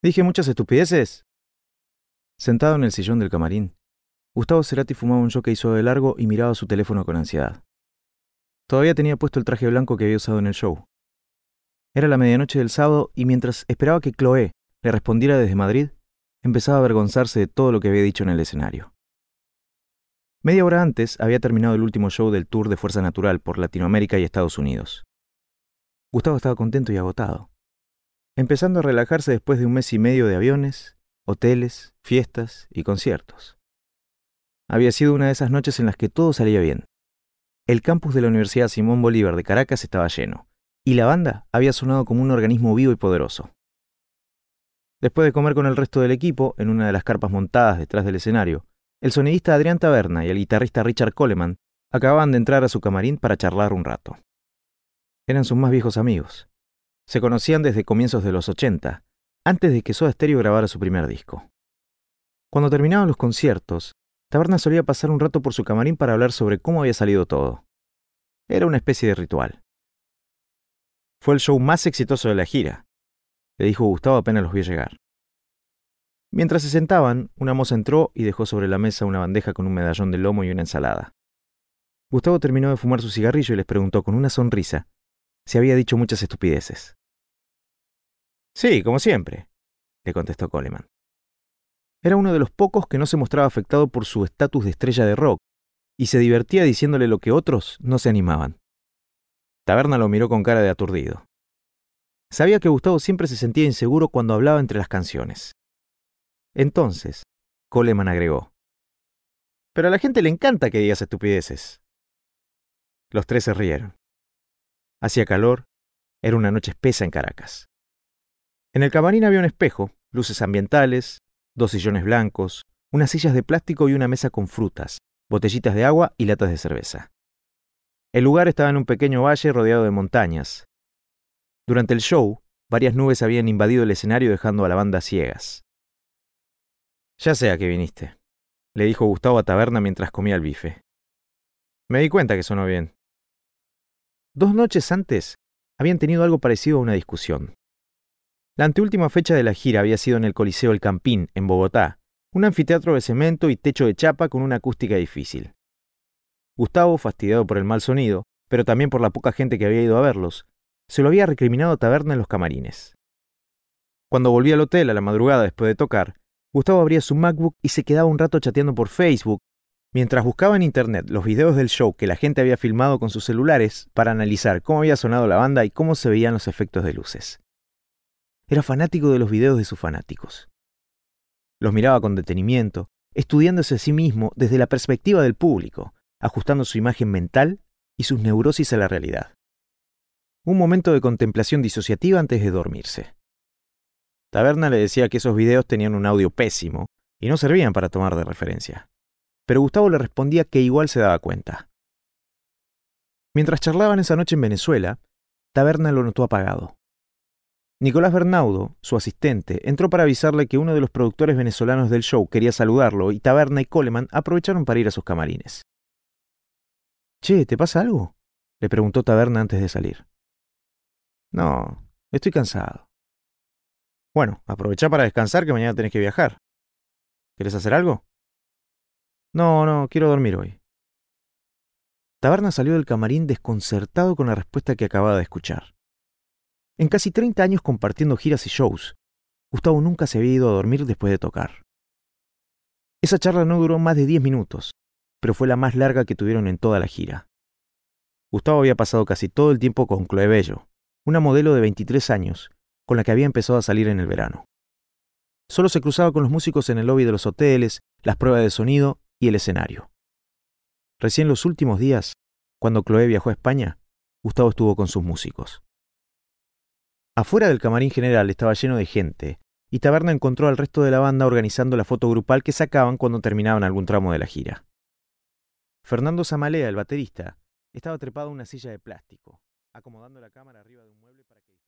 ¿Dije muchas estupideces? Sentado en el sillón del camarín, Gustavo Cerati fumaba un jockey suave largo y miraba su teléfono con ansiedad. Todavía tenía puesto el traje blanco que había usado en el show. Era la medianoche del sábado y mientras esperaba que Chloé le respondiera desde Madrid, empezaba a avergonzarse de todo lo que había dicho en el escenario. Media hora antes había terminado el último show del tour de Fuerza Natural por Latinoamérica y Estados Unidos. Gustavo estaba contento y agotado, empezando a relajarse después de un mes y medio de aviones, hoteles, fiestas y conciertos. Había sido una de esas noches en las que todo salía bien. El campus de la Universidad Simón Bolívar de Caracas estaba lleno, y la banda había sonado como un organismo vivo y poderoso. Después de comer con el resto del equipo, en una de las carpas montadas detrás del escenario, el sonidista Adrián Taberna y el guitarrista Richard Coleman acababan de entrar a su camarín para charlar un rato. Eran sus más viejos amigos. Se conocían desde comienzos de los 80, antes de que Soda Stereo grabara su primer disco. Cuando terminaban los conciertos, Taberna solía pasar un rato por su camarín para hablar sobre cómo había salido todo. Era una especie de ritual. Fue el show más exitoso de la gira, le dijo Gustavo apenas los vio llegar. Mientras se sentaban, una moza entró y dejó sobre la mesa una bandeja con un medallón de lomo y una ensalada. Gustavo terminó de fumar su cigarrillo y les preguntó con una sonrisa si había dicho muchas estupideces. Sí, como siempre, le contestó Coleman. Era uno de los pocos que no se mostraba afectado por su estatus de estrella de rock y se divertía diciéndole lo que otros no se animaban. Taberna lo miró con cara de aturdido. Sabía que Gustavo siempre se sentía inseguro cuando hablaba entre las canciones. Entonces, Coleman agregó: pero a la gente le encanta que digas estupideces. Los tres se rieron. Hacía calor, era una noche espesa en Caracas. En el camarín había un espejo, luces ambientales, 2 sillones blancos, unas sillas de plástico y una mesa con frutas, botellitas de agua y latas de cerveza. El lugar estaba en un pequeño valle rodeado de montañas. Durante el show, varias nubes habían invadido el escenario dejando a la banda ciegas. Ya sé a qué viniste, le dijo Gustavo a Taberna mientras comía el bife. Me di cuenta que sonó bien. 2 noches antes, habían tenido algo parecido a una discusión. La anteúltima fecha de la gira había sido en el Coliseo El Campín, en Bogotá, un anfiteatro de cemento y techo de chapa con una acústica difícil. Gustavo, fastidiado por el mal sonido, pero también por la poca gente que había ido a verlos, se lo había recriminado a Taberna en los camarines. Cuando volvía al hotel a la madrugada después de tocar, Gustavo abría su MacBook y se quedaba un rato chateando por Facebook, mientras buscaba en internet los videos del show que la gente había filmado con sus celulares para analizar cómo había sonado la banda y cómo se veían los efectos de luces. Era fanático de los videos de sus fanáticos. Los miraba con detenimiento, estudiándose a sí mismo desde la perspectiva del público, ajustando su imagen mental y sus neurosis a la realidad. Un momento de contemplación disociativa antes de dormirse. Taberna le decía que esos videos tenían un audio pésimo y no servían para tomar de referencia. Pero Gustavo le respondía que igual se daba cuenta. Mientras charlaban esa noche en Venezuela, Taberna lo notó apagado. Nicolás Bernaudo, su asistente, entró para avisarle que uno de los productores venezolanos del show quería saludarlo y Taberna y Coleman aprovecharon para ir a sus camarines. «Che, ¿te pasa algo?», le preguntó Taberna antes de salir. «No, estoy cansado». «Bueno, aprovechá para descansar que mañana tenés que viajar. ¿Querés hacer algo?» No, quiero dormir hoy». Taberna salió del camarín desconcertado con la respuesta que acababa de escuchar. En casi 30 años compartiendo giras y shows, Gustavo nunca se había ido a dormir después de tocar. Esa charla no duró más de 10 minutos, pero fue la más larga que tuvieron en toda la gira. Gustavo había pasado casi todo el tiempo con Chloé Bello, una modelo de 23 años, con la que había empezado a salir en el verano. Solo se cruzaba con los músicos en el lobby de los hoteles, las pruebas de sonido y el escenario. Recién los últimos días, cuando Chloé viajó a España, Gustavo estuvo con sus músicos. Afuera del camarín general estaba lleno de gente, y Taberna encontró al resto de la banda organizando la foto grupal que sacaban cuando terminaban algún tramo de la gira. Fernando Zamalea, el baterista, estaba trepado en una silla de plástico, acomodando la cámara arriba de un mueble para que